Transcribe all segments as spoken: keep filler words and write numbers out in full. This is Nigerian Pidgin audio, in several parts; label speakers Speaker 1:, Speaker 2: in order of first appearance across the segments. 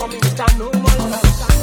Speaker 1: call me Mister No More Love.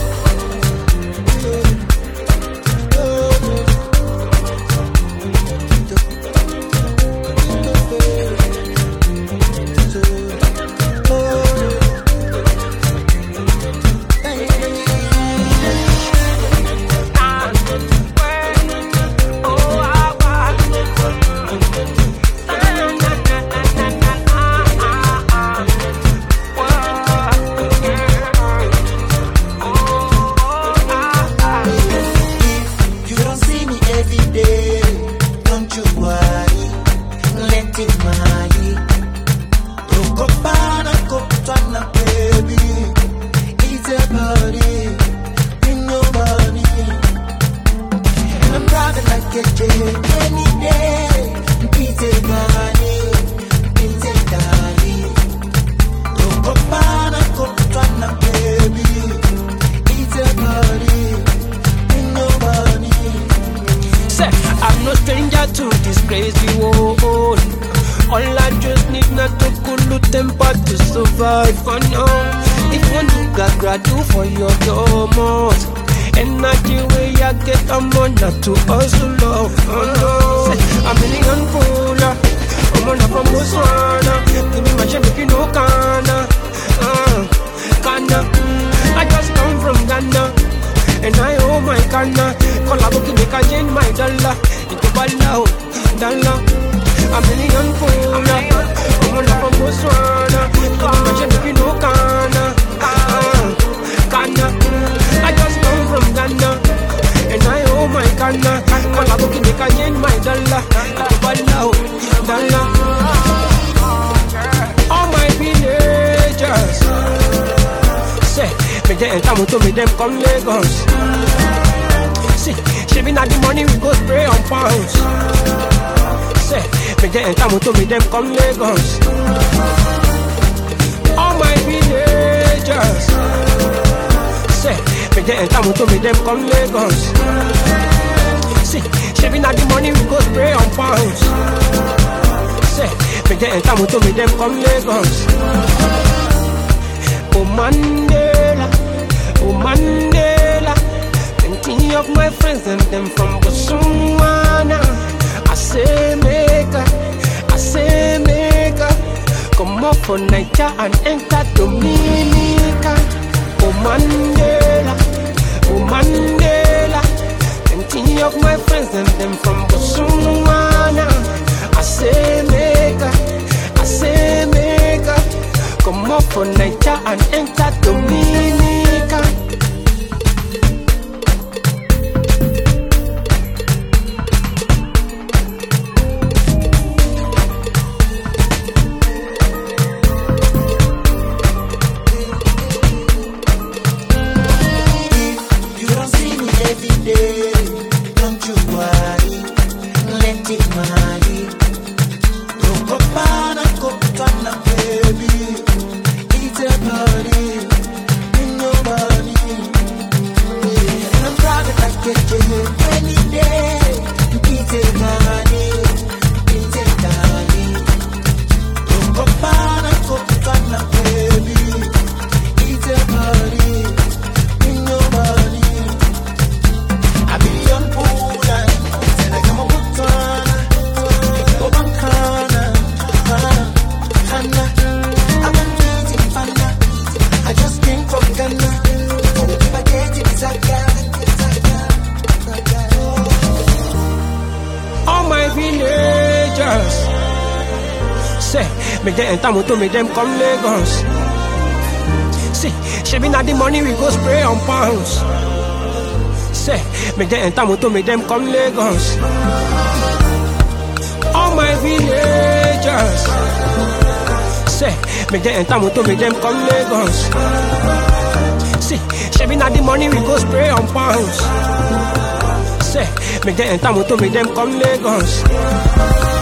Speaker 1: To this crazy world, all I just need not to cool temper to survive. For now, if one do got do for your domos, energy way I get I'm on not to hustle love. Oh no, I'm a million cooler. I'm on from Botswana. Give me my shit if you know Ghana. Uh, Ghana, I just come from Ghana, and I owe my Ghana. Call I go to make a change my dollar. Dollar, dollar, a million cooler. I'm on from Botswana. Imagine if you know Ghana, uh, Ghana. I just come from Ghana, and I owe my Ghana. Call I go to make a change my dollar. Dollar, dollar. All my villagers say, me get time to me them come Lagos. See. Shaving at the money, we go spray on pounds. Say, me getting time to me, them come Lagos. All my villagers. Say, me getting time to me, them come Lagos. See, shaving at the money, we go spray on pounds. Say, me getting time to me, them come Lagos. Oh Mandela, oh Mandela. Plenty of my friends and them from Botswana. I say make I say make come up for Niger and enter Dominica. Oh Mandela, oh Mandela. Plenty of my friends and them from Botswana. I say make I say make come up for Niger and enter Dominica. Me getting time to me them come Lagos. See, shaving at the money we go spray on pounds. Say, me getting time to me them come Lagos. All my villagers. Say, me getting time to me them come Lagos. See, shaving at the money we go spray on pounds. Say, me getting time to me them come Lagos.